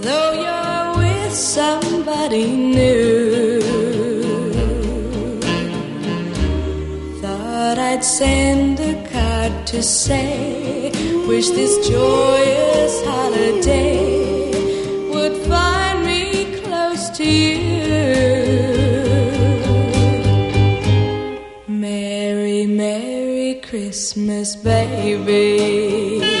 though you're with somebody new. Thought I'd send a card to say, wish this joyous holiday would find me close to you. Merry, Merry Christmas, baby.